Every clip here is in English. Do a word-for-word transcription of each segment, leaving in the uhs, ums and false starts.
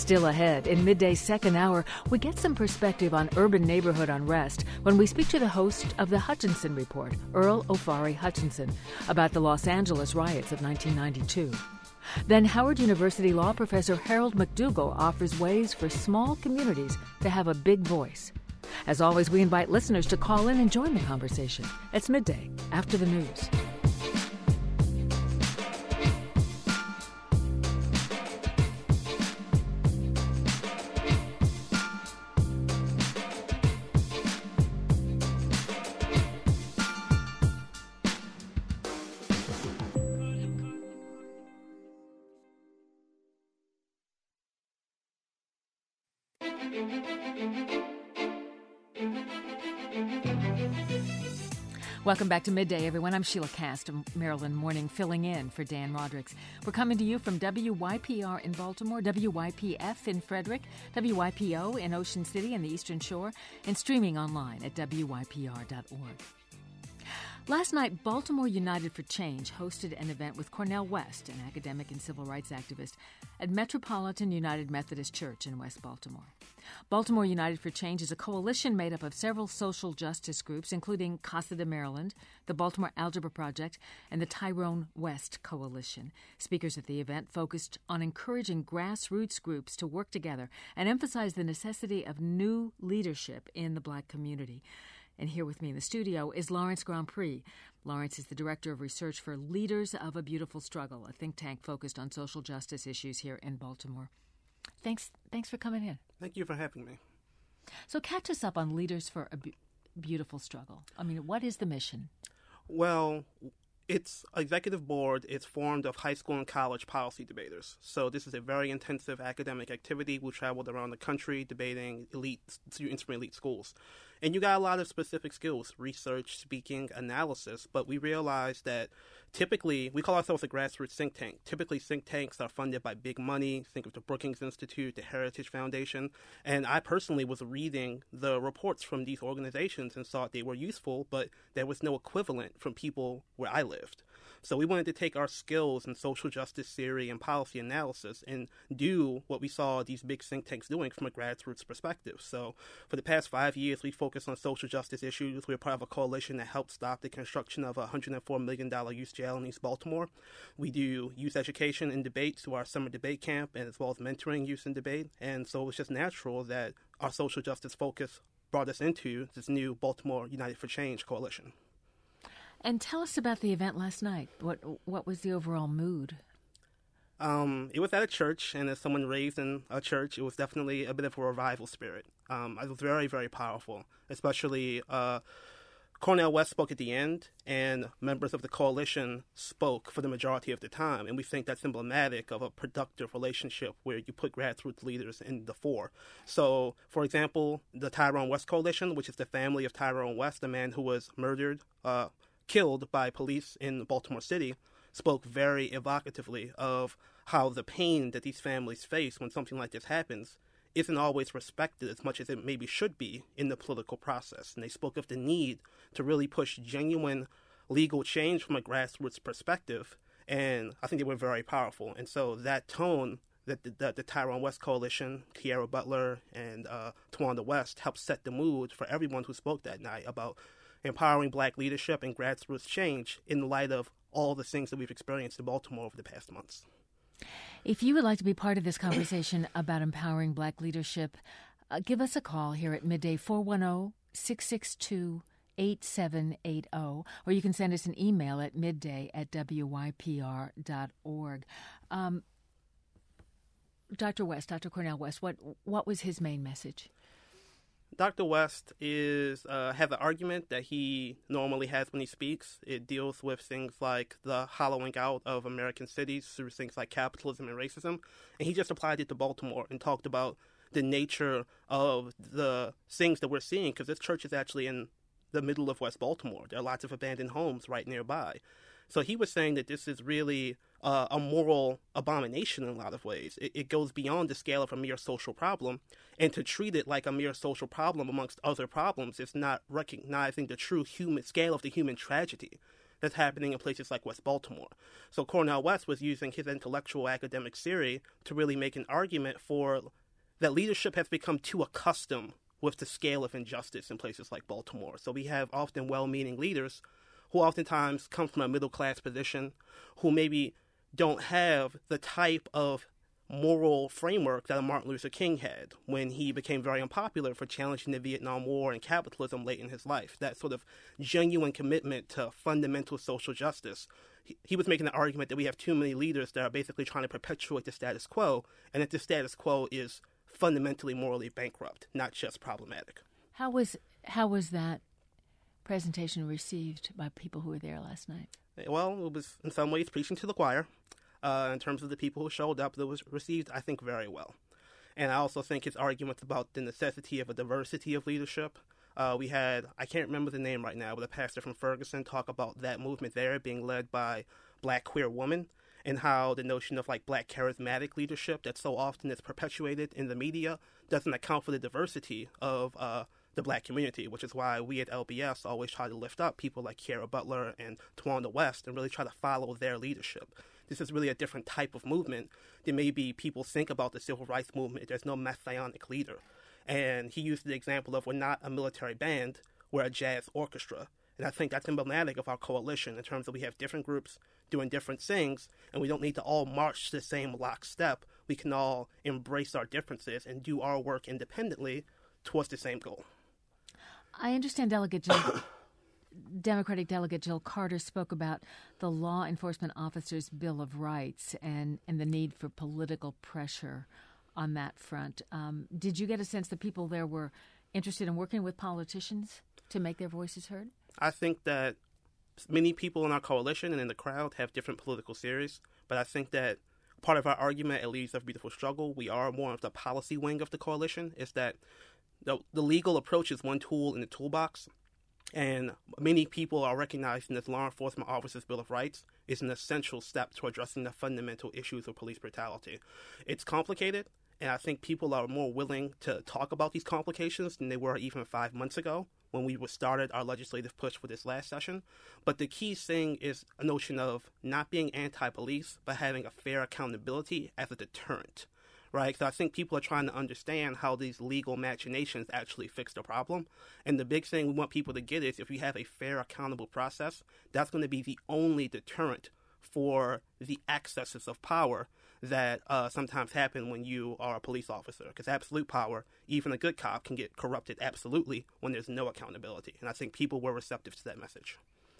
Still ahead, in Midday's second hour, we get some perspective on urban neighborhood unrest when we speak to the host of the Hutchinson Report, Earl Ofari Hutchinson, about the Los Angeles riots of nineteen ninety-two. Then Howard University law professor Harold McDougall offers ways for small communities to have a big voice. As always, we invite listeners to call in and join the conversation. It's Midday, after the news. Welcome back to Midday, everyone. I'm Sheila Cast of Maryland Morning, filling in for Dan Rodericks. We're coming to you from W Y P R in Baltimore, W Y P F in Frederick, W Y P O in Ocean City and the Eastern Shore, and streaming online at W Y P R dot org. Last night, Baltimore United for Change hosted an event with Cornel West, an academic and civil rights activist, at Metropolitan United Methodist Church in West Baltimore. Baltimore United for Change is a coalition made up of several social justice groups, including Casa de Maryland, the Baltimore Algebra Project, and the Tyrone West Coalition. Speakers at the event focused on encouraging grassroots groups to work together and emphasized the necessity of new leadership in the Black community. And here with me in the studio is Lawrence Grand Prix. Lawrence is the Director of Research for Leaders of a Beautiful Struggle, a think tank focused on social justice issues here in Baltimore. Thanks thanks for coming in. Thank you for having me. So catch us up on Leaders for a Be- Beautiful Struggle. I mean, what is the mission? Well, its executive board is formed of high school and college policy debaters. So this is a very intensive academic activity. We traveled around the country debating elite students from elite schools. And you got a lot of specific skills, research, speaking, analysis, but we realized that typically, we call ourselves a grassroots think tank. Typically, think tanks are funded by big money. Think of the Brookings Institute, the Heritage Foundation. And I personally was reading the reports from these organizations and thought they were useful, but there was no equivalent from people where I lived. So we wanted to take our skills in social justice theory and policy analysis and do what we saw these big think tanks doing from a grassroots perspective. So for the past five years, we focused on social justice issues. We were part of a coalition that helped stop the construction of a one hundred four million dollars youth jail in East Baltimore. We do youth education and debate through our summer debate camp, and as well as mentoring youth in debate. And so it was just natural that our social justice focus brought us into this new Baltimore United for Change coalition. And tell us about the event last night. What what was the overall mood? Um, it was at a church, and as someone raised in a church, it was definitely a bit of a revival spirit. Um, it was very, very powerful, especially uh, Cornel West spoke at the end, and members of the coalition spoke for the majority of the time, and we think that's emblematic of a productive relationship where you put grassroots leaders in the fore. So, for example, the Tyrone West Coalition, which is the family of Tyrone West, a man who was murdered, uh, killed by police in Baltimore City, spoke very evocatively of how the pain that these families face when something like this happens isn't always respected as much as it maybe should be in the political process. And they spoke of the need to really push genuine legal change from a grassroots perspective, and I think they were very powerful. And so that tone that the, the, the Tyrone West Coalition, Kiara Butler, and uh, Tawanda West helped set the mood for everyone who spoke that night about empowering Black leadership and grassroots change in light of all the things that we've experienced in Baltimore over the past months. If you would like to be part of this conversation about empowering Black leadership, uh, give us a call here at Midday, four one zero, six six two, eight seven eight zero, or you can send us an email at midday at W Y P R dot org. Um, Doctor West, Doctor Cornel West, what what was his main message? Doctor West is uh, has an argument that he normally has when he speaks. It deals with things like the hollowing out of American cities through things like capitalism and racism. And he just applied it to Baltimore and talked about the nature of the things that we're seeing, because this church is actually in the middle of West Baltimore. There are lots of abandoned homes right nearby. So he was saying that this is really uh, a moral abomination in a lot of ways. It, it goes beyond the scale of a mere social problem, and to treat it like a mere social problem amongst other problems is not recognizing the true human scale of the human tragedy that's happening in places like West Baltimore. So Cornel West was using his intellectual academic theory to really make an argument for that leadership has become too accustomed with the scale of injustice in places like Baltimore. So we have often well-meaning leaders who oftentimes come from a middle-class position, who maybe don't have the type of moral framework that Martin Luther King had when he became very unpopular for challenging the Vietnam War and capitalism late in his life. That sort of genuine commitment to fundamental social justice. He, he was making the argument that we have too many leaders that are basically trying to perpetuate the status quo, and that the status quo is fundamentally morally bankrupt, not just problematic. How was how was that presentation received by people who were there last night? Well, it was in some ways preaching to the choir. Uh, in terms of the people who showed up, that was received, I think, very well. And I also think his arguments about the necessity of a diversity of leadership. Uh, we had, I can't remember the name right now, but a pastor from Ferguson talk about that movement there being led by black queer women, and how the notion of like black charismatic leadership that so often is perpetuated in the media doesn't account for the diversity of uh, the black community, which is why we at L B S always try to lift up people like Kiara Butler and Tawanda West and really try to follow their leadership. This is really a different type of movement than maybe people think about the civil rights movement. There's no messianic leader. And he used the example of we're not a military band, we're a jazz orchestra. And I think that's emblematic of our coalition in terms of we have different groups doing different things, and we don't need to all march to the same lockstep. We can all embrace our differences and do our work independently towards the same goal. I understand Delegate Jill, Democratic Delegate Jill Carter spoke about the Law Enforcement Officers' Bill of Rights and, and the need for political pressure on that front. Um, did you get a sense that people there were interested in working with politicians to make their voices heard? I think that many people in our coalition and in the crowd have different political theories, but I think that part of our argument at Leaders of Beautiful Struggle, we are more of the policy wing of the coalition, is that the, the legal approach is one tool in the toolbox, and many people are recognizing that the Law Enforcement Officers' Bill of Rights is an essential step to addressing the fundamental issues of police brutality. It's complicated, and I think people are more willing to talk about these complications than they were even five months ago when we started our legislative push for this last session. But the key thing is a notion of not being anti-police, but having a fair accountability as a deterrent, right? So I think people are trying to understand how these legal machinations actually fix the problem. And the big thing we want people to get is if we have a fair, accountable process, that's going to be the only deterrent for the excesses of power that uh, sometimes happen when you are a police officer. Because absolute power, even a good cop, can get corrupted absolutely when there's no accountability. And I think people were receptive to that message.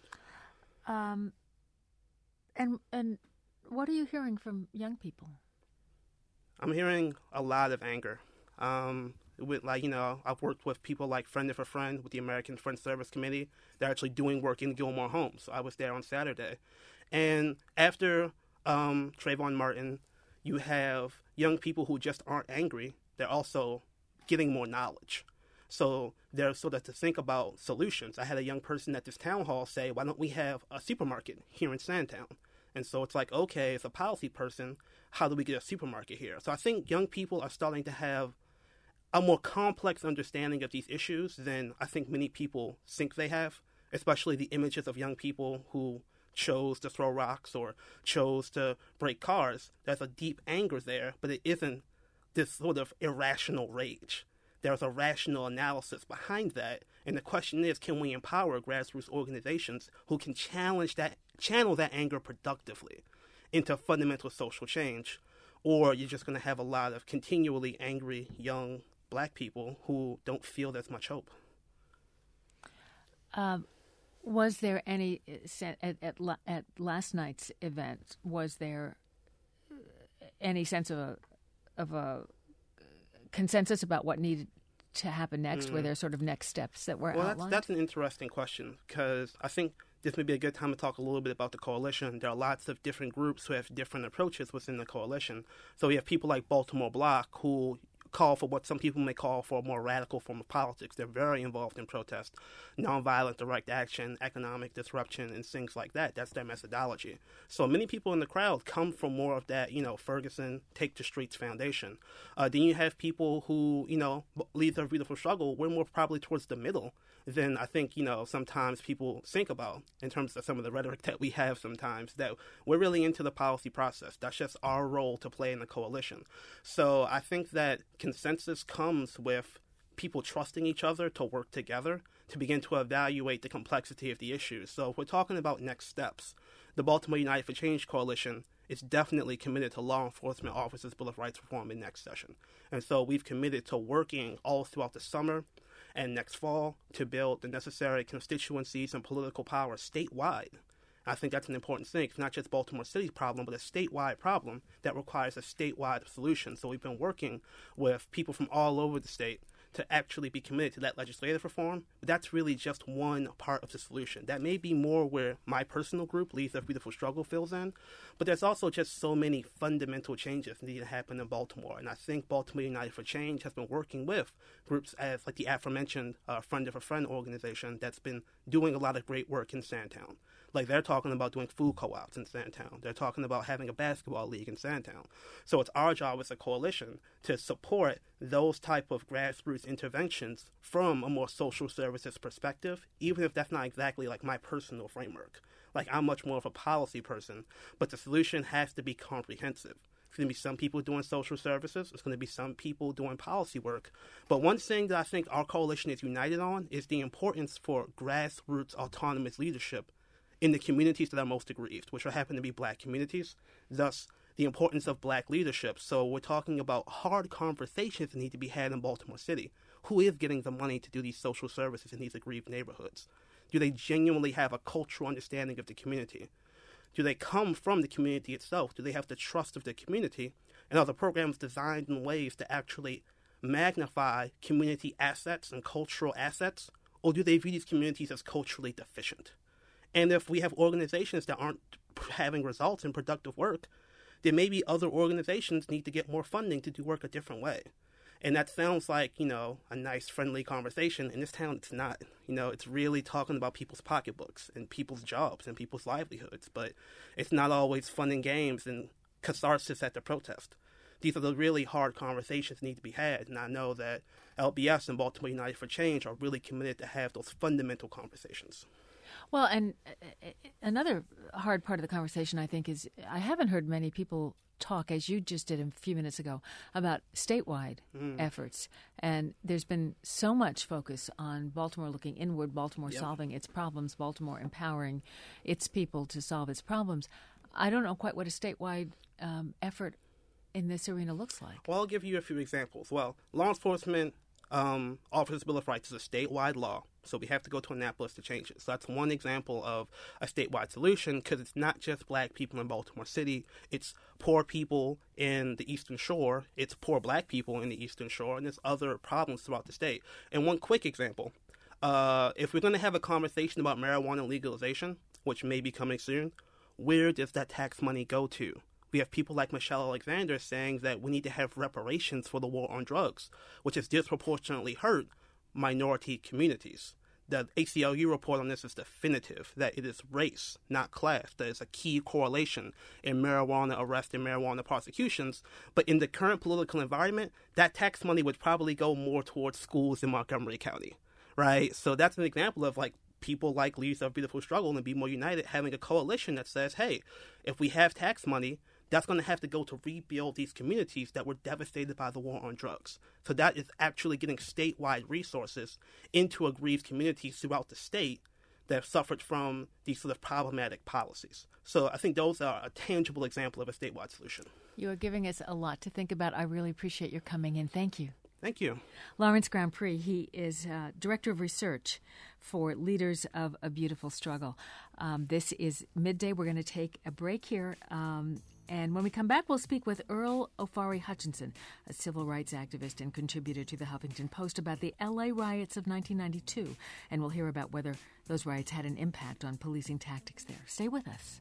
Um, and and what are you hearing from young people? I'm hearing a lot of anger. Um, with like you know, I've worked with people like Friend of a Friend with the American Friends Service Committee. They're actually doing work in Gilmore Homes. So I was there on Saturday. And after um, Trayvon Martin, you have young people who just aren't angry. They're also getting more knowledge. So they're sort of to think about solutions. I had a young person at this town hall say, why don't we have a supermarket here in Sandtown? And so it's like, okay, as a policy person, how do we get a supermarket here? So I think young people are starting to have a more complex understanding of these issues than I think many people think they have, especially the images of young people who chose to throw rocks or chose to break cars. There's a deep anger there, but it isn't this sort of irrational rage. There's a rational analysis behind that, and the question is, can we empower grassroots organizations who can challenge that, channel that anger productively into fundamental social change, or you're just going to have a lot of continually angry young black people who don't feel there's much hope. Um. Was there any, at, at at last night's event, was there any sense of a of a consensus about what needed to happen next? Mm. Were there sort of next steps that were well, outlined? That's, that's an interesting question, because I think this may be a good time to talk a little bit about the coalition. There are lots of different groups who have different approaches within the coalition. So we have people like Baltimore Block, who call for what some people may call for a more radical form of politics. They're very involved in protest, nonviolent direct action, economic disruption, and things like that. That's their methodology. So many people in the crowd come from more of that, you know, Ferguson, Take the Streets foundation. Uh, then you have people who, you know, lead their beautiful struggle. We're more probably towards the middle than I think, you know, sometimes people think about in terms of some of the rhetoric that we have sometimes, that we're really into the policy process. That's just our role to play in the coalition. So I think that consensus comes with people trusting each other to work together to begin to evaluate the complexity of the issues. So if we're talking about next steps, the Baltimore United for Change Coalition is definitely committed to law enforcement officers' Bill of Rights reform in next session. And so we've committed to working all throughout the summer and next fall to build the necessary constituencies and political power statewide. I think that's an important thing. It's not just Baltimore City's problem, but a statewide problem that requires a statewide solution. So we've been working with people from all over the state to actually be committed to that legislative reform. But that's really just one part of the solution. That may be more where my personal group, Leads Their Beautiful Struggle, fills in. But there's also just so many fundamental changes that need to happen in Baltimore. And I think Baltimore United for Change has been working with groups as like the aforementioned uh, Friend of a Friend organization that's been doing a lot of great work in Sandtown. Like, they're talking about doing food co-ops in Sandtown. They're talking about having a basketball league in Sandtown. So it's our job as a coalition to support those type of grassroots interventions from a more social services perspective, even if that's not exactly like my personal framework. Like, I'm much more of a policy person, but the solution has to be comprehensive. It's going to be some people doing social services. It's going to be some people doing policy work. But one thing that I think our coalition is united on is the importance for grassroots autonomous leadership in the communities that are most aggrieved, which will happen to be black communities, thus the importance of black leadership. So we're talking about hard conversations that need to be had in Baltimore City. Who is getting the money to do these social services in these aggrieved neighborhoods? Do they genuinely have a cultural understanding of the community? Do they come from the community itself? Do they have the trust of the community? And are the programs designed in ways to actually magnify community assets and cultural assets? Or do they view these communities as culturally deficient? And if we have organizations that aren't having results in productive work, then maybe other organizations need to get more funding to do work a different way. And that sounds like, you know, a nice, friendly conversation. In this town, it's not. You know, it's really talking about people's pocketbooks and people's jobs and people's livelihoods. But it's not always fun and games and catharsis at the protest. These are the really hard conversations that need to be had. And I know that L B S and Baltimore United for Change are really committed to have those fundamental conversations. Well, and another hard part of the conversation, I think, is I haven't heard many people talk, as you just did a few minutes ago, about statewide mm. efforts. And there's been so much focus on Baltimore looking inward, Baltimore yep. solving its problems, Baltimore empowering its people to solve its problems. I don't know quite what a statewide um, effort in this arena looks like. Well, I'll give you a few examples. Well, law enforcement um, Officers' Bill of Rights is a statewide law, so we have to go to Annapolis to change it. So that's one example of a statewide solution, because it's not just black people in Baltimore City. It's poor people in the Eastern Shore. It's poor black people in the Eastern Shore, and there's other problems throughout the state. And one quick example, uh, if we're going to have a conversation about marijuana legalization, which may be coming soon, where does that tax money go to? We have people like Michelle Alexander saying that we need to have reparations for the war on drugs, which has disproportionately hurt minority communities. The A C L U report on this is definitive, that it is race, not class. There is a key correlation in marijuana arrests and marijuana prosecutions. But in the current political environment, that tax money would probably go more towards schools in Montgomery County, right? So that's an example of, like, people like Leads Our Beautiful Struggle and Be More United having a coalition that says, hey, if we have tax money, that's going to have to go to rebuild these communities that were devastated by the war on drugs. So that is actually getting statewide resources into aggrieved communities throughout the state that have suffered from these sort of problematic policies. So I think those are a tangible example of a statewide solution. You are giving us a lot to think about. I really appreciate your coming in. Thank you. Thank you. Lawrence Grand Prix, he is uh, Director of Research for Leaders of a Beautiful Struggle. Um, this is Midday. We're going to take a break here. Um, and when we come back, we'll speak with Earl Ofari Hutchinson, a civil rights activist and contributor to the Huffington Post, about the L A riots of nineteen ninety-two. And we'll hear about whether those riots had an impact on policing tactics there. Stay with us.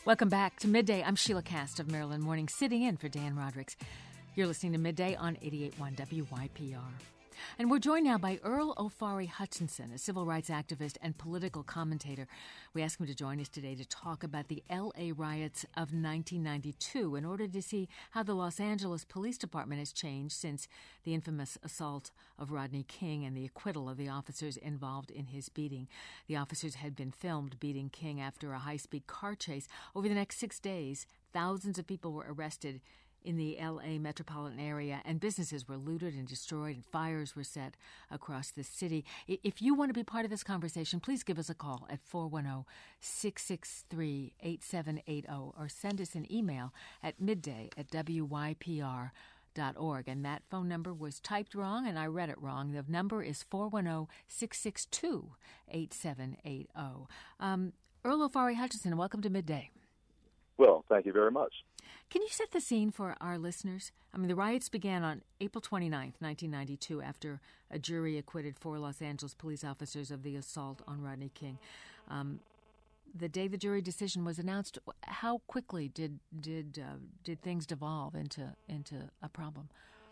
Welcome back to Midday. I'm Sheila Cast of Maryland Morning, sitting in for Dan Rodricks. You're listening to Midday on eighty-eight point one W Y P R. And we're joined now by Earl Ofari Hutchinson, a civil rights activist and political commentator. We asked him to join us today to talk about the L A riots of nineteen ninety-two in order to see how the Los Angeles Police Department has changed since the infamous assault of Rodney King and the acquittal of the officers involved in his beating. The officers had been filmed beating King after a high-speed car chase. Over the next six days, thousands of people were arrested in the L A metropolitan area, and businesses were looted and destroyed, and fires were set across the city. If you want to be part of this conversation, please give us a call at four one zero, six six three, eight seven eight zero or send us an email at midday at W Y P R dot org. And that phone number was typed wrong, and I read it wrong. The number is four one zero, six six two, eight seven eight zero. Um, Earl Ofari Hutchinson, welcome to Midday. Well, thank you very much. Can you set the scene for our listeners? I mean, the riots began on April twenty-ninth, nineteen ninety-two, after a jury acquitted four Los Angeles police officers of the assault on Rodney King. Um, the day the jury decision was announced, how quickly did did uh, did things devolve into into a problem?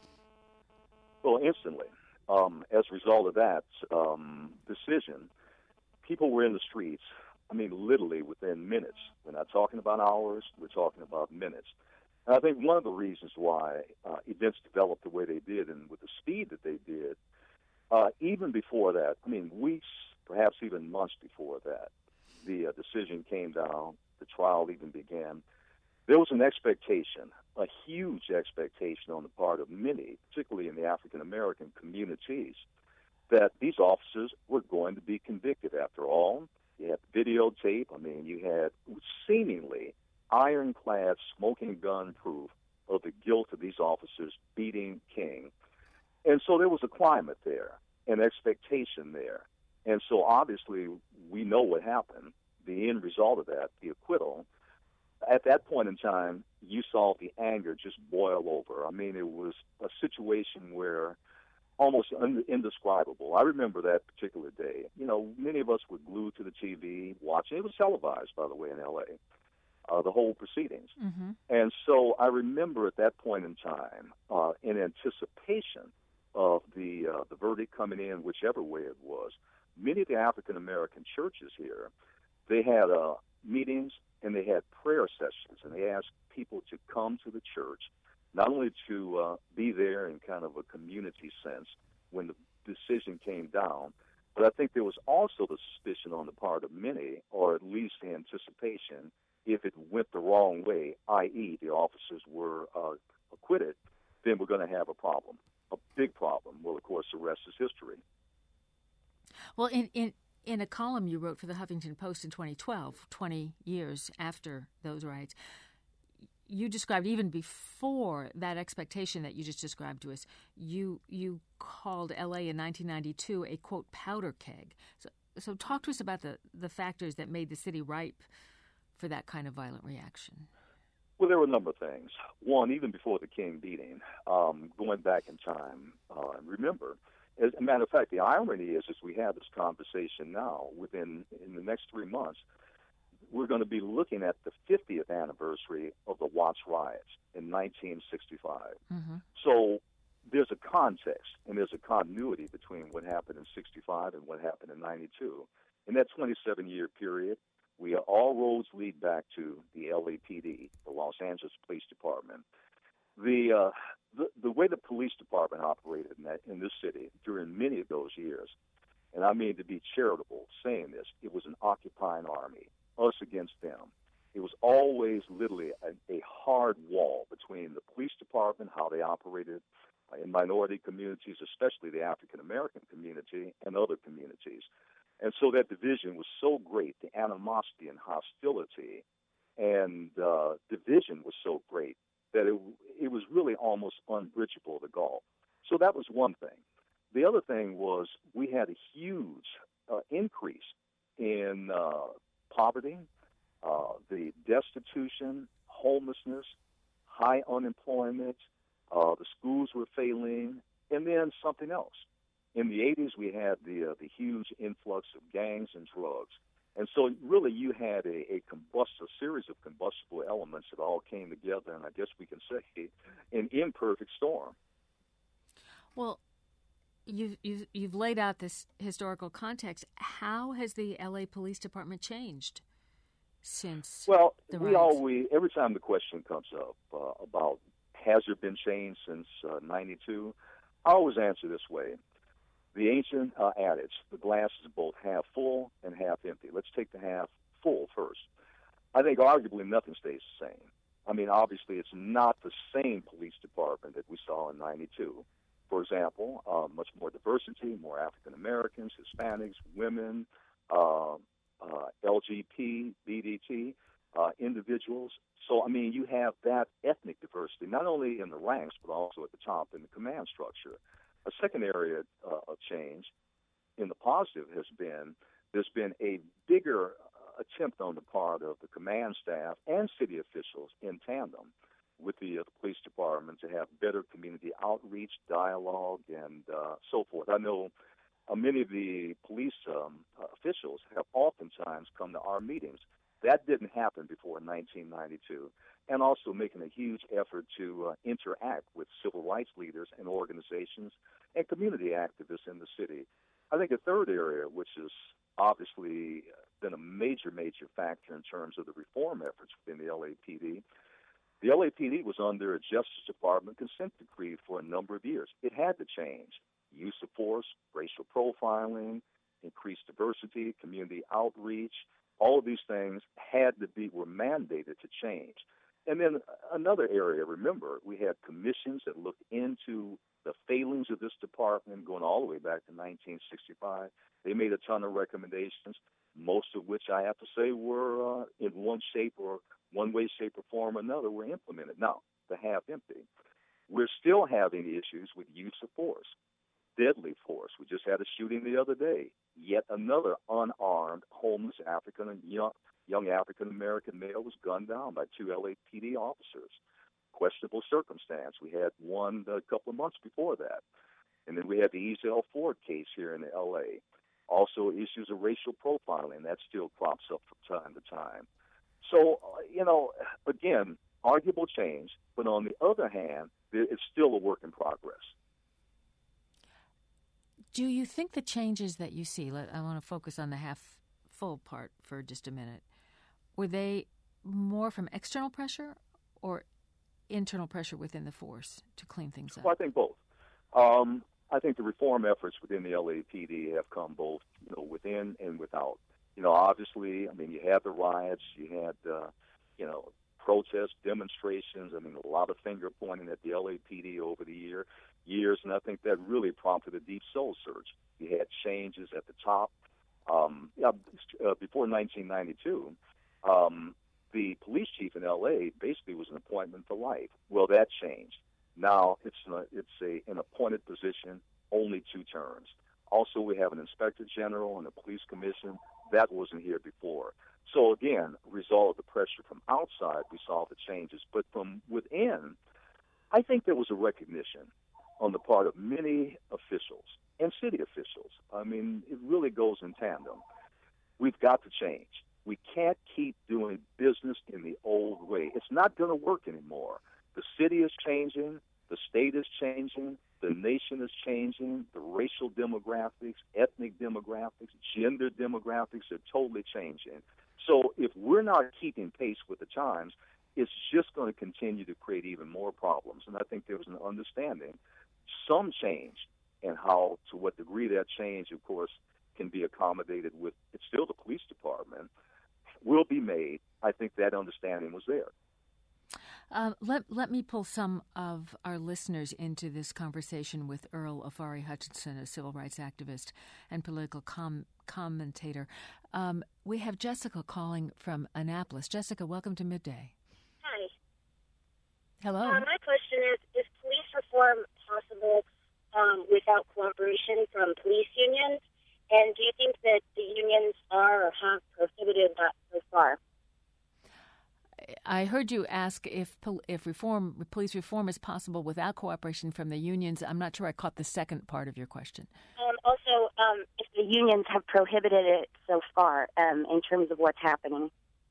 Well, instantly. Um, as a result of that um, decision, people were in the streets. I mean, literally within minutes. We're not talking about hours. We're talking about minutes. And I think one of the reasons why uh, events developed the way they did and with the speed that they did, uh, even before that, I mean, weeks, perhaps even months before that, the uh, decision came down, the trial even began, there was an expectation, a huge expectation on the part of many, particularly in the African-American communities, that these officers were going to be convicted. After all, you had videotape. I mean, you had seemingly ironclad, smoking gun proof of the guilt of these officers beating King. And so there was a climate there, an expectation there. And so obviously we know what happened, the end result of that, the acquittal. At that point in time, you saw the anger just boil over. I mean, it was a situation where almost un- indescribable. I remember that particular day. You know, many of us were glued to the T V watching. It was televised, by the way, in L A, uh, the whole proceedings. Mm-hmm. And so I remember at that point in time, uh, in anticipation of the uh, the verdict coming in, whichever way it was, many of the African-American churches here, they had uh, meetings and they had prayer sessions, and they asked people to come to the church, not only to uh, be there in kind of a community sense when the decision came down, but I think there was also the suspicion on the part of many, or at least the anticipation, if it went the wrong way, that is the officers were uh, acquitted, then we're going to have a problem, a big problem. Well, of course, the rest is history. Well, in, in, in a column you wrote for the Huffington Post in twenty twelve, twenty years after those riots, you described, even before that expectation that you just described to us, you you called L A in nineteen ninety-two a, quote, powder keg. So, so talk to us about the, the factors that made the city ripe for that kind of violent reaction. Well, there were a number of things. One, even before the King beating, um, going back in time, uh, remember, as a matter of fact, the irony is, as we have this conversation now, within in the next three months, we're going to be looking at the fiftieth anniversary of the Watts riots in nineteen sixty-five. Mm-hmm. So there's a context and there's a continuity between what happened in sixty-five and what happened in ninety-two. In that twenty-seven-year period, we all roads lead back to the L A P D, the Los Angeles Police Department. The uh, the, the way the police department operated in, that, in this city during many of those years, and I mean to be charitable saying this, it was an occupying army. Us against them. It was always literally a, a hard wall between the police department, how they operated in minority communities, especially the African-American community and other communities. And so that division was so great, the animosity and hostility and uh, division was so great that it, it was really almost unbridgeable, the gulf. So that was one thing. The other thing was we had a huge uh, increase in uh, poverty, uh, the destitution, homelessness, high unemployment, uh, the schools were failing, and then something else. In the eighties, we had the uh, the huge influx of gangs and drugs. And so really you had a, a combust, a series of combustible elements that all came together, and I guess we can say an imperfect storm. Well, you've, you've, you've laid out this historical context. How has the L A Police Department changed since Well, the we riots? always, every time the question comes up uh, about has there been change since uh, ninety-two, I always answer this way. The ancient uh, adage, the glass is both half full and half empty. Let's take the half full first. I think arguably nothing stays the same. I mean, obviously it's not the same police department that we saw in ninety-two. For example, uh, much more diversity, more African Americans, Hispanics, women, uh, uh, L G B T, B D T, uh, individuals. So, I mean, you have that ethnic diversity, not only in the ranks, but also at the top in the command structure. A second area uh, of change in the positive has been there's been a bigger uh, attempt on the part of the command staff and city officials in tandem with the, uh, the police department to have better community outreach, dialogue, and uh, so forth. I know uh, many of the police um, uh, officials have oftentimes come to our meetings. That didn't happen before nineteen ninety-two. And also making a huge effort to uh, interact with civil rights leaders and organizations and community activists in the city. I think a third area, which has obviously been a major, major factor in terms of the reform efforts within the L A P D, the L A P D was under a Justice Department consent decree for a number of years. It had to change. Use of force, racial profiling, increased diversity, community outreach, all of these things had to be, were mandated to change. And then another area, remember, we had commissions that looked into the failings of this department going all the way back to nineteen sixty-five. They made a ton of recommendations, most of which I have to say were uh, in one shape or one way, shape, or form or another were implemented. Now, the half empty. We're still having issues with use of force, deadly force. We just had a shooting the other day. Yet another unarmed, homeless African and young young African-American male was gunned down by two L A P D officers. Questionable circumstance. We had one a couple of months before that. And then we had the Ezell Ford case here in L A. Also issues of racial profiling. That still crops up from time to time. So, uh, you know, again, arguable change. But on the other hand, it's still a work in progress. Do you think the changes that you see, I want to focus on the half full part for just a minute, were they more from external pressure or internal pressure within the force to clean things up? Well, I think both. Um, I think the reform efforts within the L A P D have come both, you know, within and without. You know, obviously, I mean, you had the riots, you had, uh, you know, protests, demonstrations. I mean, a lot of finger pointing at the L A P D over the year, years, and I think that really prompted a deep soul search. You had changes at the top. Um, yeah, uh, before nineteen ninety-two, um, the police chief in L A basically was an appointment for life. Well, that changed. Now it's a, it's a, an appointed position, only two terms. Also, we have an inspector general and a police commission. That wasn't here before. So again, result of the pressure from outside, we saw the changes. But from within, I think there was a recognition on the part of many officials and city officials. I mean, it really goes in tandem. We've got to change. We can't keep doing business in the old way. It's not going to work anymore. The city is changing. The state is changing. The nation is changing. The racial demographics, ethnic demographics, gender demographics are totally changing. So if we're not keeping pace with the times, it's just going to continue to create even more problems. And I think there was an understanding, some change, and how, to what degree that change, of course, can be accommodated with, it's still the police department, will be made. I think that understanding was there. Uh, let let me pull some of our listeners into this conversation with Earl Afari Hutchinson, a civil rights activist and political com- commentator. Um, we have Jessica calling from Annapolis. Jessica, welcome to Midday. Hi. Hello. Uh, my question is, is police reform possible um, without cooperation from police unions? And do you think that the unions are or have prohibited that so far? I heard you ask if if reform, police reform is possible without cooperation from the unions. I'm not sure I caught the second part of your question. Um, also, um, if the the unions have prohibited it so far um, in terms of what's happening.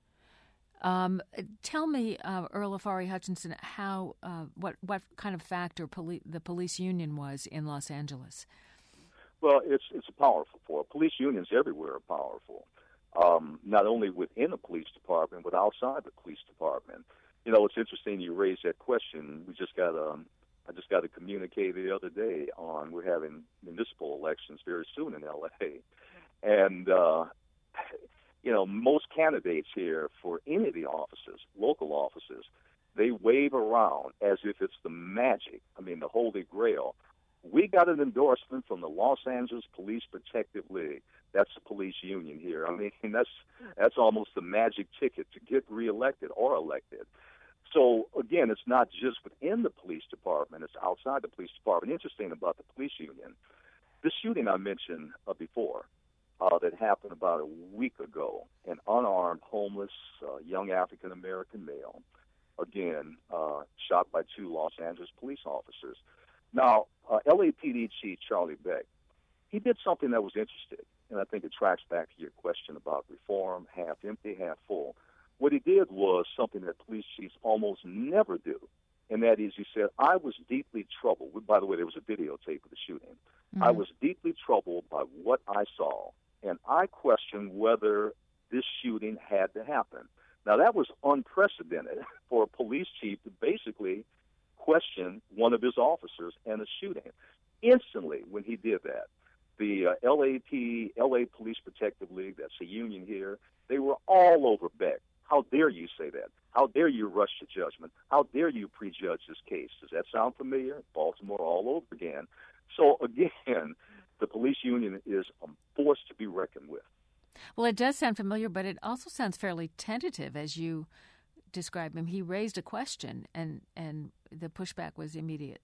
Um, tell me, uh, Earl Afari Hutchinson, how uh, what what kind of factor poli- the police union was in Los Angeles? Well, it's it's a powerful force. Police unions everywhere are powerful, um, not only within the police department, but outside the police department. You know, it's interesting you raised that question. We just got um, I just got a communique the other day on we're having municipal elections very soon in L A, and uh, you know, most candidates here for any of the offices, local offices, they wave around as if it's the magic, I mean, the Holy Grail. We got an endorsement from the Los Angeles Police Protective League. That's the police union here. I mean, that's that's almost the magic ticket to get reelected or elected. So, again, it's not just within the police department. It's outside the police department. Interesting about the police union, this shooting I mentioned uh, before, Uh, that happened about a week ago. An unarmed, homeless, uh, young African-American male, again, uh, shot by two Los Angeles police officers. Now, uh, L A P D Chief Charlie Beck, he did something that was interesting, and I think it tracks back to your question about reform, half empty, half full. What he did was something that police chiefs almost never do, and that is he said, I was deeply troubled. By the way, there was a videotape of the shooting. Mm-hmm. I was deeply troubled by what I saw. And I question whether this shooting had to happen. Now, that was unprecedented for a police chief to basically question one of his officers and a shooting. Instantly, when he did that, the uh, L A P, L A Police Protective League, that's a union here, they were all over Beck. How dare you say that? How dare you rush to judgment? How dare you prejudge this case? Does that sound familiar? Baltimore all over again. So, again, the police union is a force to be reckoned with. Well, it does sound familiar, but it also sounds fairly tentative as you describe him. He raised a question, and, and the pushback was immediate.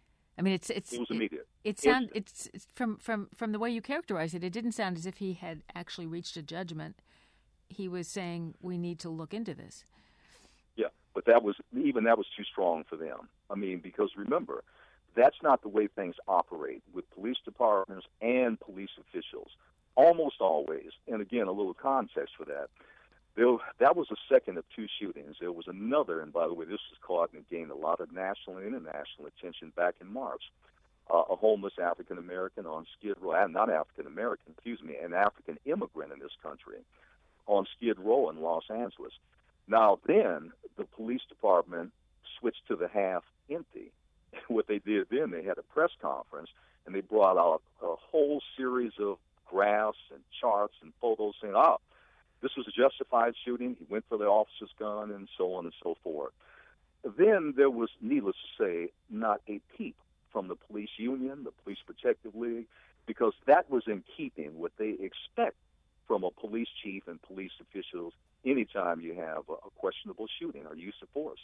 I mean, it's it's it was immediate. It, it sound it's, it's from from from the way you characterize it. It didn't sound as if he had actually reached a judgment. He was saying we need to look into this. Yeah, but that was even that was too strong for them. I mean, because remember, that's not the way things operate with police departments and police officials. Almost always, and again, a little context for that, there, that was the second of two shootings. There was another, and by the way, this was caught and gained a lot of national and international attention back in March. Uh, a homeless African-American on Skid Row, uh, not African-American, excuse me, an African immigrant in this country on Skid Row in Los Angeles. Now then, the police department switched to the half empty. What they did then, they had a press conference, and they brought out a whole series of graphs and charts and photos saying, oh, this was a justified shooting. He went for the officer's gun and so on and so forth. Then there was, needless to say, not a peep from the police union, the Police Protective League, because that was in keeping what they expect from a police chief and police officials anytime you have a, a questionable shooting or use of force.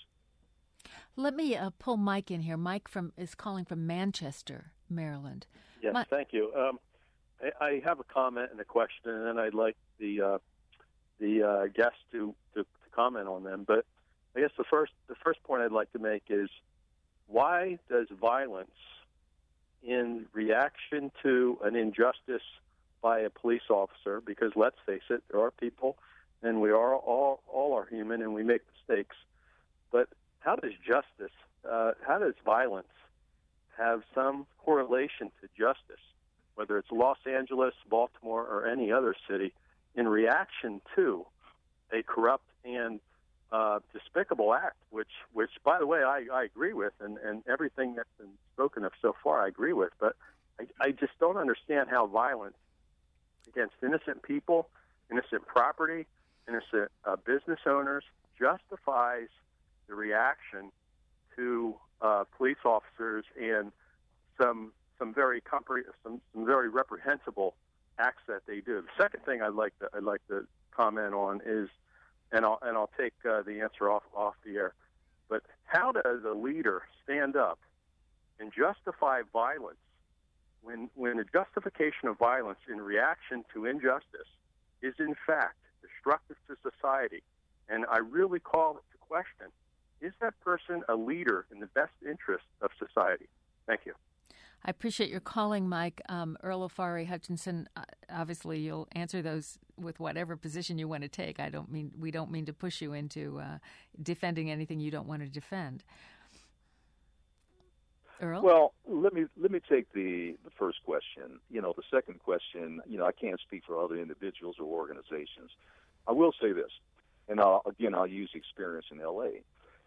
Let me uh, pull Mike in here. Mike from is calling from Manchester, Maryland. Yes, My- thank you. Um, I, I have a comment and a question, and then I'd like the uh, the uh, guests to, to, to comment on them. But I guess the first the first point I'd like to make is why does violence in reaction to an injustice by a police officer? Because let's face it, there are people, and we are all all are human, and we make mistakes, but how does justice, uh, how does violence have some correlation to justice, whether it's Los Angeles, Baltimore, or any other city, in reaction to a corrupt and uh, despicable act, which, which, by the way, I, I agree with, and, and everything that's been spoken of so far I agree with, but I, I just don't understand how violence against innocent people, innocent property, innocent uh, business owners justifies the reaction to uh, police officers and some some very compre- some, some very reprehensible acts that they do. The second thing I'd like to I'd like to comment on is, and I'll and I'll take uh, the answer off off the air. But how does a leader stand up and justify violence when when the justification of violence in reaction to injustice is in fact destructive to society? And I really call it to question: is that person a leader in the best interest of society? Thank you. I appreciate your calling, Mike. Um, Earl Afari Hutchinson, uh, obviously you'll answer those with whatever position you want to take. I don't mean we don't mean to push you into uh, defending anything you don't want to defend. Earl? Well, let me let me take the, the first question. You know, the second question, you know, I can't speak for other individuals or organizations. I will say this, and I'll, again, I'll use experience in L A.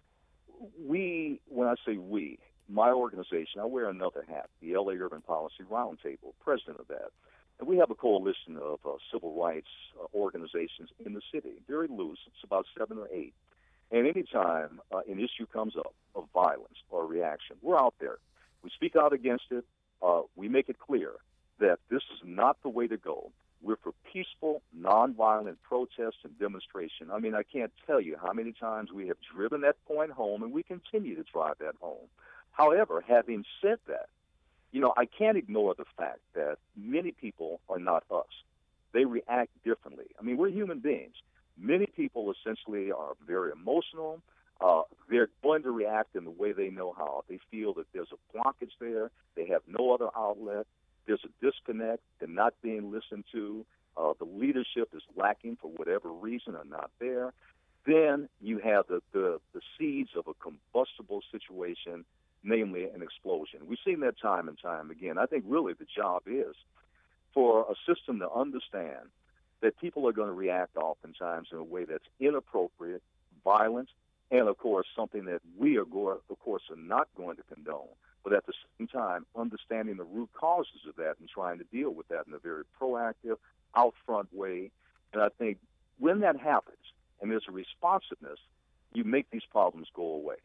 We, when I say we, my organization, I wear another hat, the L A Urban Policy Roundtable, president of that. And we have a coalition of uh, civil rights uh, organizations in the city, very loose. It's about seven or eight. And anytime uh, an issue comes up of violence or reaction, we're out there. We speak out against it. Uh, we make it clear that this is not the way to go. We're for peaceful, nonviolent protest and demonstration. I mean, I can't tell you how many times we have driven that point home, and we continue to drive that home. However, having said that, you know, I can't ignore the fact that many people are not us. They react differently. I mean, we're human beings. Many people essentially are very emotional. Uh, they're going to react in the way they know how. They feel that there's a blockage there. They have no other outlet. There's a disconnect. They're not being listened to. Uh, the leadership is lacking for whatever reason or not there. Then you have the, the, the seeds of a combustible situation, namely an explosion. We've seen that time and time again. I think really the job is for a system to understand that people are going to react oftentimes in a way that's inappropriate, violent, and, of course, something that we, are go- of course, are not going to condone. But at the same time, understanding the root causes of that and trying to deal with that in a very proactive, out-front way. And I think when that happens and there's a responsiveness, you make these problems go away.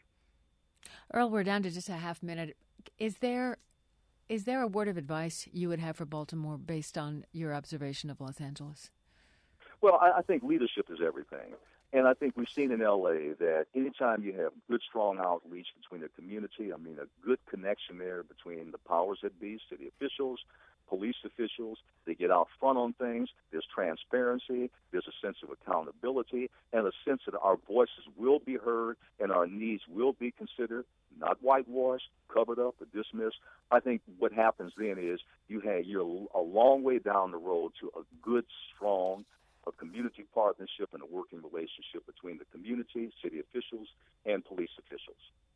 Earl, we're down to just a half minute. Is there is there a word of advice you would have for Baltimore based on your observation of Los Angeles? Well, I, I think leadership is everything. And I think we've seen in L A that anytime you have good, strong outreach between the community, I mean, a good connection there between the powers that be, city officials, police officials, they get out front on things, there's transparency, there's a sense of accountability, and a sense that our voices will be heard and our needs will be considered, not whitewashed, covered up, or dismissed. I think what happens then is you have, you're a long way down the road to a good, strong, a community partnership and a working relationship between the community, city officials, and police officials.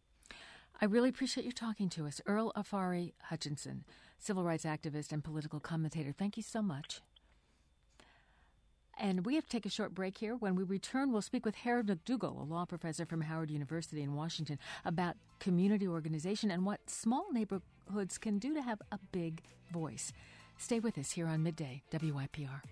I really appreciate you talking to us. Earl Afari Hutchinson, civil rights activist and political commentator. Thank you so much. And we have to take a short break here. When we return, we'll speak with Harold McDougall, a law professor from Howard University in Washington, about community organization and what small neighborhoods can do to have a big voice. Stay with us here on Midday, W Y P R.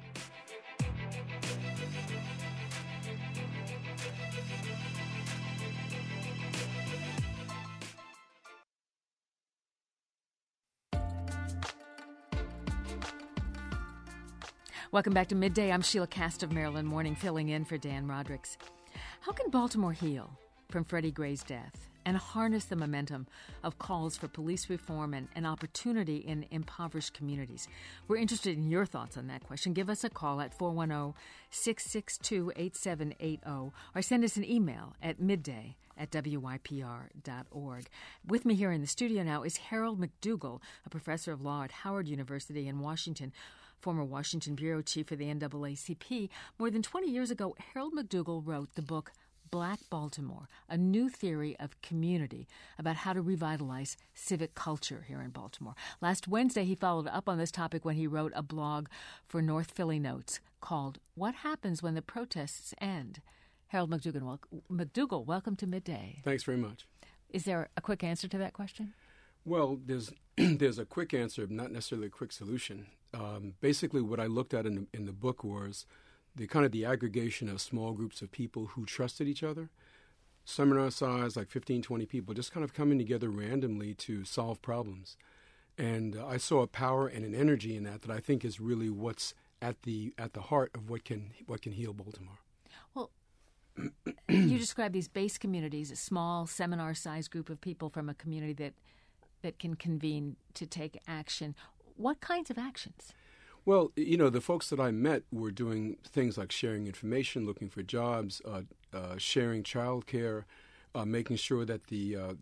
Welcome back to Midday. I'm Sheila Cast of Maryland Morning, filling in for Dan Rodricks. How can Baltimore heal from Freddie Gray's death and harness the momentum of calls for police reform and an opportunity in impoverished communities? We're interested in your thoughts on that question. Give us a call at four one zero, six six two, eight seven eight zero or send us an email at midday at W Y P R dot org. With me here in the studio now is Harold McDougall, a professor of law at Howard University in Washington, former Washington bureau chief for the N double A C P. More than twenty years ago, Harold McDougall wrote the book Black Baltimore, a new theory of community about how to revitalize civic culture here in Baltimore. Last Wednesday, he followed up on this topic when he wrote a blog for North Philly Notes called What Happens When the Protests End? Harold McDougall, wel- McDougall, welcome to Midday. Thanks very much. Is there a quick answer to that question? Well, there's there's a quick answer, not necessarily a quick solution. Um, basically, what I looked at in the, in the book was the kind of the aggregation of small groups of people who trusted each other, seminar size, like fifteen, twenty people, just kind of coming together randomly to solve problems. And uh, I saw a power and an energy in that that I think is really what's at the at the heart of what can what can heal Baltimore. Well, you describe these base communities, a small seminar-sized group of people from a community that that can convene to take action. What kinds of actions? Well, you know, the folks that I met were doing things like sharing information, looking for jobs, uh, uh, sharing childcare, uh, making sure that the uh, their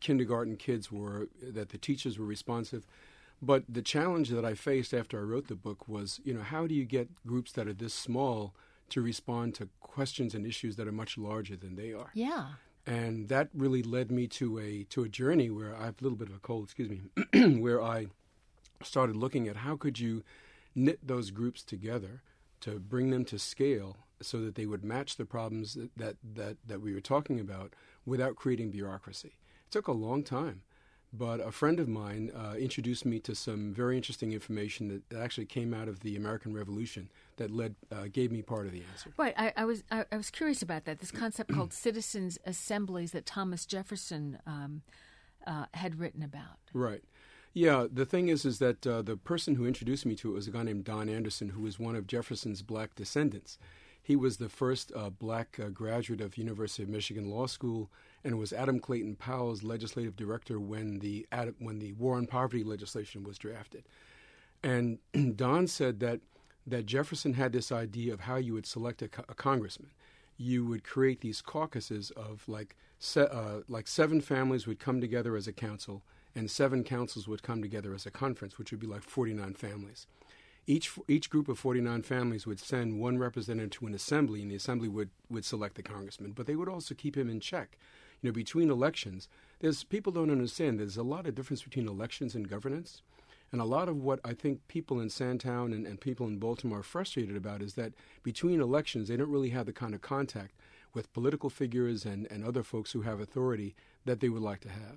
kindergarten kids were, that the teachers were responsive. But the challenge that I faced after I wrote the book was, you know, how do you get groups that are this small to respond to questions and issues that are much larger than they are? Yeah. And that really led me to a to a journey where I have a little bit of a cold, excuse me, where I started looking at how could you knit those groups together to bring them to scale so that they would match the problems that, that, that, that we were talking about without creating bureaucracy. It took a long time, but a friend of mine uh, introduced me to some very interesting information that, that actually came out of the American Revolution that led uh, gave me part of the answer. Right. I, I was I, I was curious about that, this concept called citizens' assemblies that Thomas Jefferson um, uh, had written about. Right. Yeah, the thing is is that uh, the person who introduced me to it was a guy named Don Anderson, who was one of Jefferson's black descendants. He was the first uh, black uh, graduate of University of Michigan Law School, and was Adam Clayton Powell's legislative director when the Adam, when the War on Poverty legislation was drafted. And Don said that that Jefferson had this idea of how you would select a, co- a congressman. You would create these caucuses of like se- uh, like seven families would come together as a council, and seven councils would come together as a conference, which would be like forty-nine families. Each each group of forty-nine families would send one representative to an assembly, and the assembly would, would select the congressman. But they would also keep him in check. You know, between elections, there's people don't understand there's a lot of difference between elections and governance. And a lot of what I think people in Sandtown and, and people in Baltimore are frustrated about is that between elections, they don't really have the kind of contact with political figures and, and other folks who have authority that they would like to have.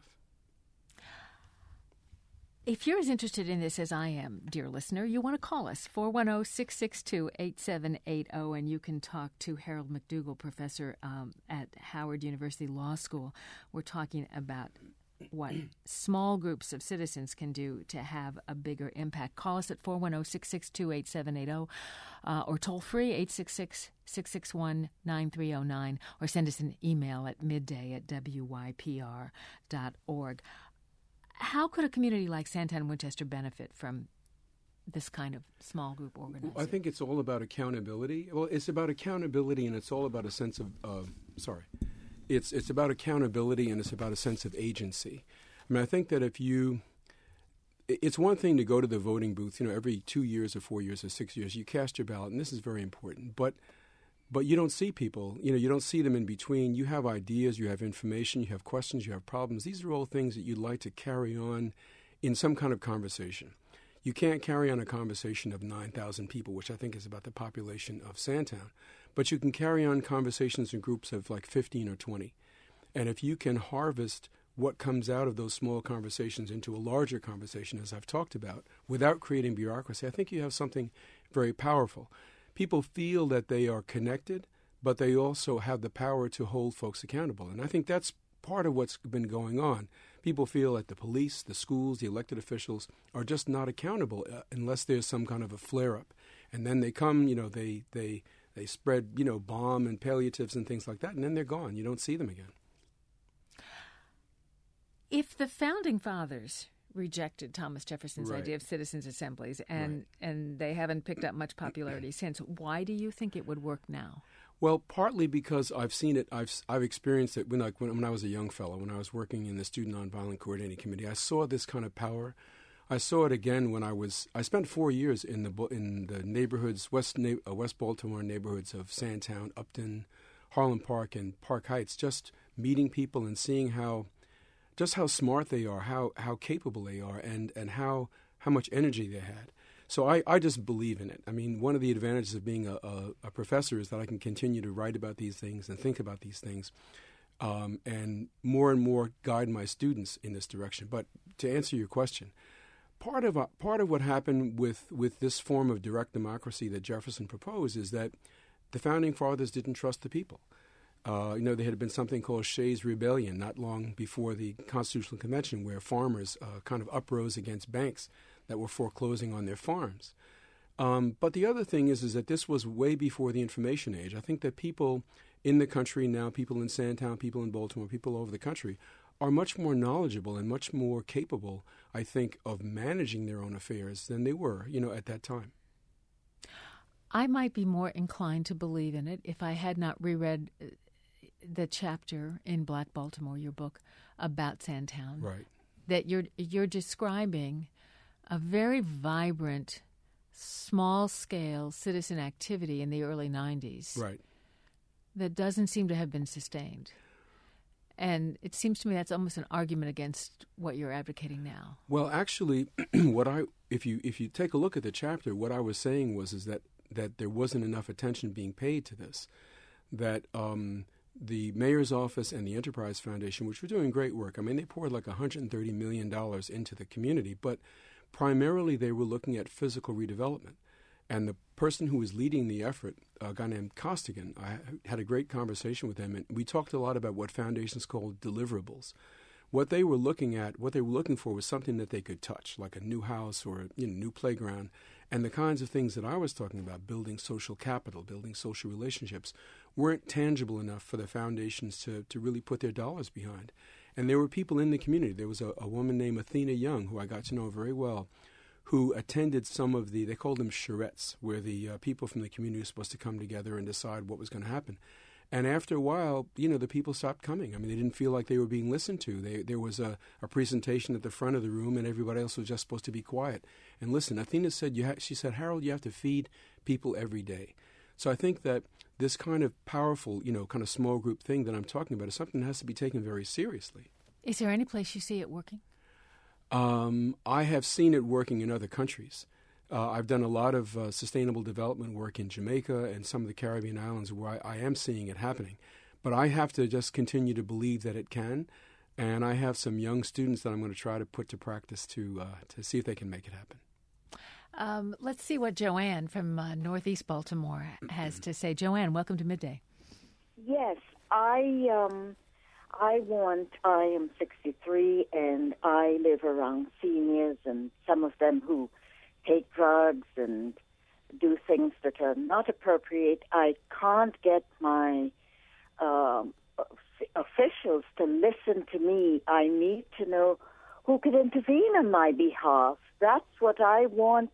If you're as interested in this as I am, dear listener, you want to call us, four one zero, six six two, eight seven eight zero, and you can talk to Harold McDougall, professor um, at Howard University Law School. We're talking about what small groups of citizens can do to have a bigger impact. Call us at four one zero, six six two, eight seven eight zero uh, or toll free eight six six, six six one, nine three zero nine, or send us an email at midday at w y p r dot org. How could a community like Sandtown Winchester benefit from this kind of small group organizing? I think it's all about accountability. Well, it's about accountability, and it's all about a sense of uh, sorry, it's it's about accountability, and it's about a sense of agency. I mean, I think that if you, it's one thing to go to the voting booth, you know, every two years or four years or six years, you cast your ballot, and this is very important, but. But you don't see people, you know, you don't see them in between. You have ideas, you have information, you have questions, you have problems. These are all things that you'd like to carry on in some kind of conversation. You can't carry on a conversation of nine thousand people, which I think is about the population of Sandtown. But you can carry on conversations in groups of like fifteen or twenty. And if you can harvest what comes out of those small conversations into a larger conversation, as I've talked about, without creating bureaucracy, I think you have something very powerful. People feel that they are connected, but they also have the power to hold folks accountable. And I think that's part of what's been going on. People feel that the police, the schools, the elected officials are just not accountable uh, unless there's some kind of a flare-up. And then they come, you know, they, they, they spread, you know, bomb and palliatives and things like that, and then they're gone. You don't see them again. If the Founding Fathers rejected Thomas Jefferson's Right. idea of citizens' assemblies, and right. and they haven't picked up much popularity since, why do you think it would work now? Well, partly because I've seen it, I've I've experienced it when like when, when I was a young fellow, when I was working in the Student Nonviolent Coordinating Committee. I saw this kind of power. I saw it again when I was. I spent four years in the in the neighborhoods, West uh, West Baltimore neighborhoods of Sandtown, Upton, Harlem Park, and Park Heights, just meeting people and seeing how. Just how smart they are, how how capable they are, and, and how, how much energy they had. So I, I just believe in it. I mean, one of the advantages of being a, a, a professor is that I can continue to write about these things and think about these things, um, and more and more guide my students in this direction. But to answer your question, part of uh, part of what happened with, with this form of direct democracy that Jefferson proposed is that the Founding Fathers didn't trust the people. Uh, you know, there had been something called Shays' Rebellion not long before the Constitutional Convention, where farmers uh, kind of uprose against banks that were foreclosing on their farms. Um, but the other thing is, is that this was way before the information age. I think that people in the country now, people in Sandtown, people in Baltimore, people all over the country, are much more knowledgeable and much more capable, I think, of managing their own affairs than they were, you know, at that time. I might be more inclined to believe in it if I had not reread the chapter in Black Baltimore, your book, about Sandtown. Right. That you're you're describing a very vibrant, small-scale citizen activity in the early nineties. Right. That doesn't seem to have been sustained. And it seems to me that's almost an argument against what you're advocating now. Well, actually, what I if you if you take a look at the chapter, what I was saying was is that, that there wasn't enough attention being paid to this. That um, the mayor's office and the Enterprise Foundation, which were doing great work, I mean, they poured like one hundred thirty million dollars into the community, but primarily they were looking at physical redevelopment. And the person who was leading the effort, a guy named Costigan, I had a great conversation with him, and we talked a lot about what foundations call deliverables. What they were looking at, what they were looking for was something that they could touch, like a new house or a you know, new playground. And the kinds of things that I was talking about, building social capital, building social relationships, weren't tangible enough for the foundations to, to really put their dollars behind. And there were people in the community. There was a, a woman named Athena Young, who I got to know very well, who attended some of the, they called them charrettes, where the uh, people from the community were supposed to come together and decide what was going to happen. And after a while, you know, the people stopped coming. I mean, they didn't feel like they were being listened to. They, there was a, a presentation at the front of the room, and everybody else was just supposed to be quiet and listen. Athena said, you ha- she said, Harold, you have to feed people every day. So I think that this kind of powerful, you know, kind of small group thing that I'm talking about is something that has to be taken very seriously. Is there any place you see it working? Um, I have seen it working in other countries. Uh, I've done a lot of uh, sustainable development work in Jamaica and some of the Caribbean islands where I, I am seeing it happening. But I have to just continue to believe that it can. And I have some young students that I'm going to try to put to practice to uh, to see if they can make it happen. Um, let's see what Joanne from uh, Northeast Baltimore has to say. Joanne, welcome to Midday. Yes, I... Um I want, I am sixty-three, and I live around seniors and some of them who take drugs and do things that are not appropriate. I can't get my um, officials to listen to me. I need to know who could intervene on my behalf. That's what I want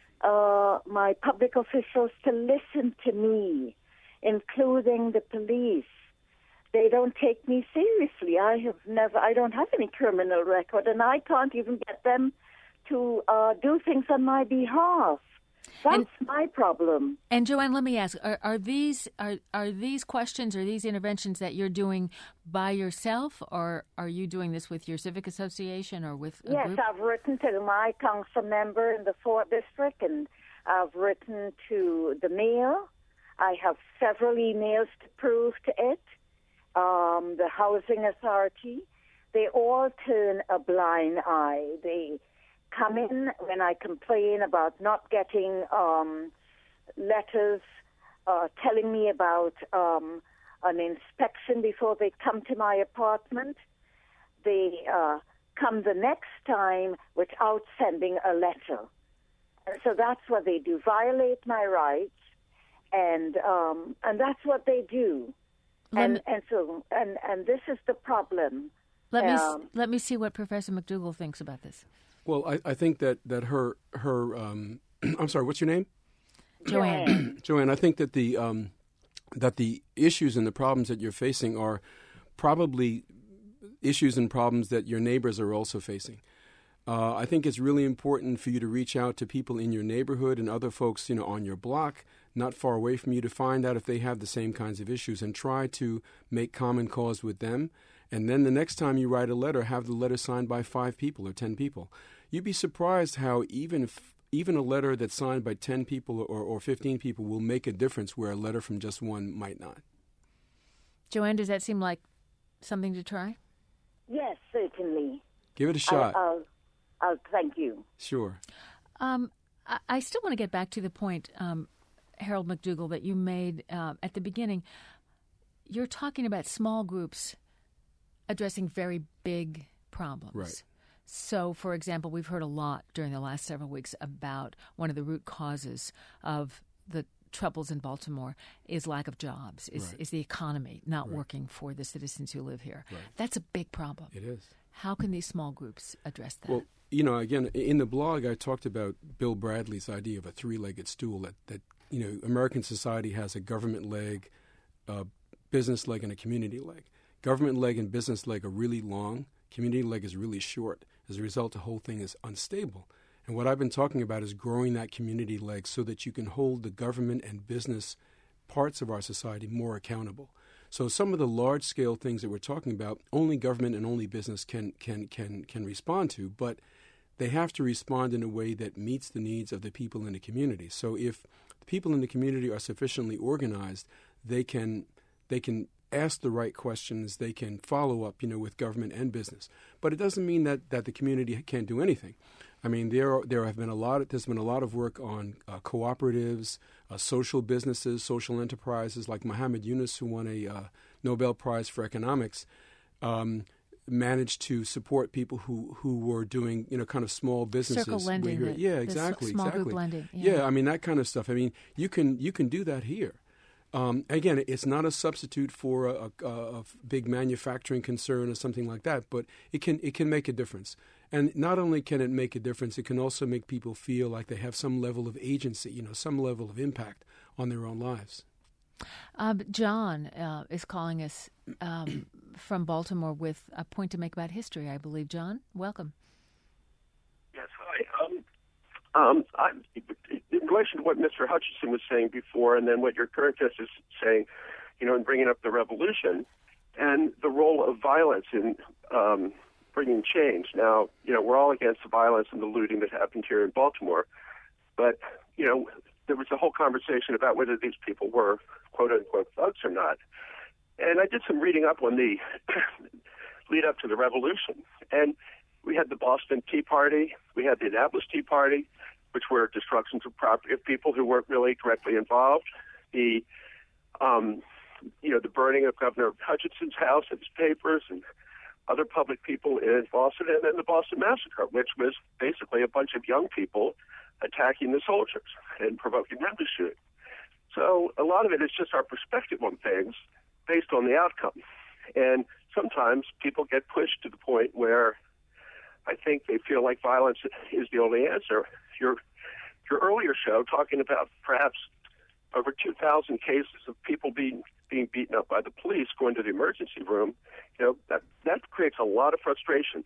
uh, my public officials to listen to me, including the police. They don't take me seriously. I have never, I don't have any criminal record, and I can't even get them to uh, do things on my behalf. That's and, my problem. And Joanne, let me ask: Are, are these are are these questions or these interventions that you're doing by yourself, or are you doing this with your civic association or with a yes, group? I've written to my council member in the fourth district, and I've written to the mayor. I have several emails to prove to it. Um, the housing authority, they all turn a blind eye. They come in when I complain about not getting um, letters uh, telling me about um, an inspection before they come to my apartment. They uh, come the next time without sending a letter. And so that's what they do, violate my rights, and um, and that's what they do. And me, and so and, and this is the problem. Let um, me let me see what Professor McDougall thinks about this. Well, I, I think that that her her um, I'm sorry, what's your name? Joanne. Joanne, I think that the um, that the issues and the problems that you're facing are probably issues and problems that your neighbors are also facing. Uh, I think it's really important for you to reach out to people in your neighborhood and other folks, you know, on your block, not far away from you, to find out if they have the same kinds of issues and try to make common cause with them. And then the next time you write a letter, have the letter signed by five people or ten people. You'd be surprised how even if, even a letter that's signed by ten people or, or fifteen people will make a difference where a letter from just one might not. Joanne, does that seem like something to try? Yes, certainly. Give it a shot. I'll, I'll, I'll thank you. Sure. Um, I, I still want to get back to the point, um, Harold McDougall, that you made uh, at the beginning. You're talking about small groups addressing very big problems. Right. So, for example, we've heard a lot during the last several weeks about one of the root causes of the troubles in Baltimore is lack of jobs, is, right. is the economy not right. working for the citizens who live here. Right. That's a big problem. It is. How can these small groups address that? Well, you know, again, in the blog, I talked about Bill Bradley's idea of a three-legged stool, that, that you know, American society has a government leg, uh, business leg and a community leg. Government leg and business leg are really long. Community leg is really short. As a result, the whole thing is unstable. And what I've been talking about is growing that community leg so that you can hold the government and business parts of our society more accountable. So some of the large-scale things that we're talking about, only government and only business can can can can respond to, but they have to respond in a way that meets the needs of the people in the community. So if the people in the community are sufficiently organized, they can they can ask the right questions, they can follow up, you know, with government and business. But it doesn't mean that, that the community can't do anything. I mean, there are, there have been a lot of, there's been a lot of work on uh, cooperatives, uh, social businesses, social enterprises, like Muhammad Yunus, who won a uh, Nobel Prize for Economics, um, managed to support people who, who were doing, you know, kind of small businesses. Circle lending. The, yeah, exactly, the small exactly. group lending. Yeah. yeah, I mean, that kind of stuff. I mean, you can you can do that here. Um, again, it's not a substitute for a, a, a big manufacturing concern or something like that, but it can it can make a difference. And not only can it make a difference, it can also make people feel like they have some level of agency, you know, some level of impact on their own lives. Um, John uh, is calling us um, from Baltimore with a point to make about history, I believe. John, welcome. Yes, hi. Um, um, I, in relation to what Mister Hutchinson was saying before, and then what your current guest is saying, you know, in bringing up the revolution and the role of violence in um, bringing change. Now, you know, we're all against the violence and the looting that happened here in Baltimore, but, you know, there was a whole conversation about whether these people were quote-unquote thugs or not. And I did some reading up on the lead up to the revolution. And we had the Boston Tea Party, we had the Annapolis Tea Party, which were destructions of property of people who weren't really directly involved. The, um, you know, the burning of Governor Hutchinson's house and his papers and other public people in Boston, and then the Boston Massacre, which was basically a bunch of young people attacking the soldiers and provoking them to shoot. So a lot of it is just our perspective on things based on the outcome. And sometimes people get pushed to the point where I think they feel like violence is the only answer. Your your earlier show talking about perhaps over two thousand cases of people being being beaten up by the police going to the emergency room, you know, that, that creates a lot of frustration.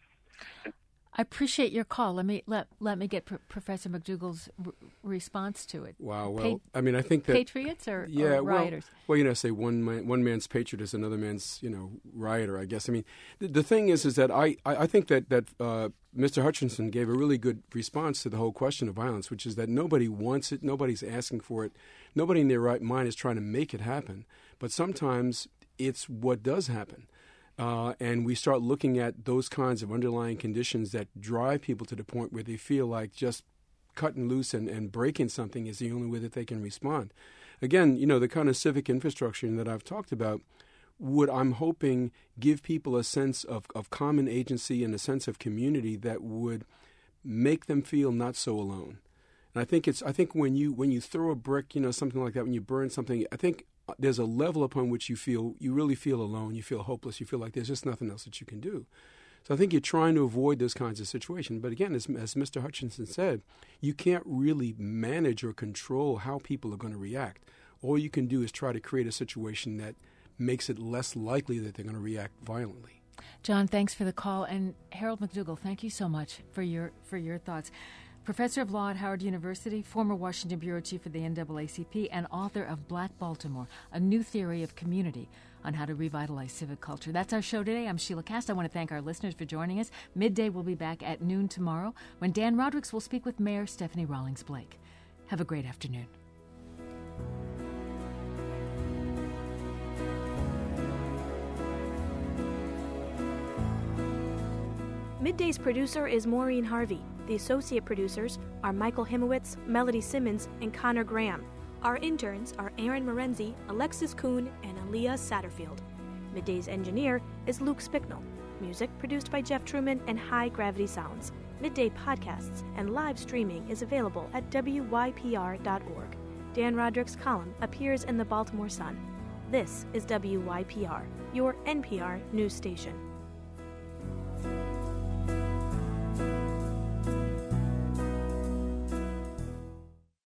I appreciate your call. Let me let let me get P- Professor McDougall's r- response to it. Wow. Well, Pa- I mean, I think that patriots or, yeah, or rioters. Well, well, you know, say one man, one man's patriot is another man's, you know, rioter. I guess. I mean, the, the thing is, is that I, I, I think that that uh, Mister Hutchinson gave a really good response to the whole question of violence, which is that nobody wants it, nobody's asking for it, nobody in their right mind is trying to make it happen. But sometimes it's what does happen. Uh, and we start looking at those kinds of underlying conditions that drive people to the point where they feel like just cutting loose and, and breaking something is the only way that they can respond. Again, you know, the kind of civic infrastructure that I've talked about would, I'm hoping, give people a sense of, of common agency and a sense of community that would make them feel not so alone. And I think it's I think when you when you throw a brick, you know, something like that, when you burn something, I think there's a level upon which you feel, you really feel alone, you feel hopeless, you feel like there's just nothing else that you can do. So I think you're trying to avoid those kinds of situations. But again, as, as Mister Hutchinson said, you can't really manage or control how people are going to react. All you can do is try to create a situation that makes it less likely that they're going to react violently. John, thanks for the call. And Harold McDougall, thank you so much for your for your thoughts. Professor of Law at Howard University, former Washington Bureau Chief of the N double A C P, and author of Black Baltimore, A New Theory of Community on How to Revitalize Civic Culture. That's our show today. I'm Sheila Cast. I want to thank our listeners for joining us. Midday will be back at noon tomorrow when Dan Rodricks will speak with Mayor Stephanie Rawlings Blake. Have a great afternoon. Midday's producer is Maureen Harvey. The associate producers are Michael Himowitz, Melody Simmons, and Connor Graham. Our interns are Aaron Morenzi, Alexis Kuhn, and Aaliyah Satterfield. Midday's engineer is Luke Spicknell. Music produced by Jeff Truman and High Gravity Sounds. Midday podcasts and live streaming is available at W Y P R dot org. Dan Roderick's column appears in the Baltimore Sun. This is W Y P R, your N P R news station.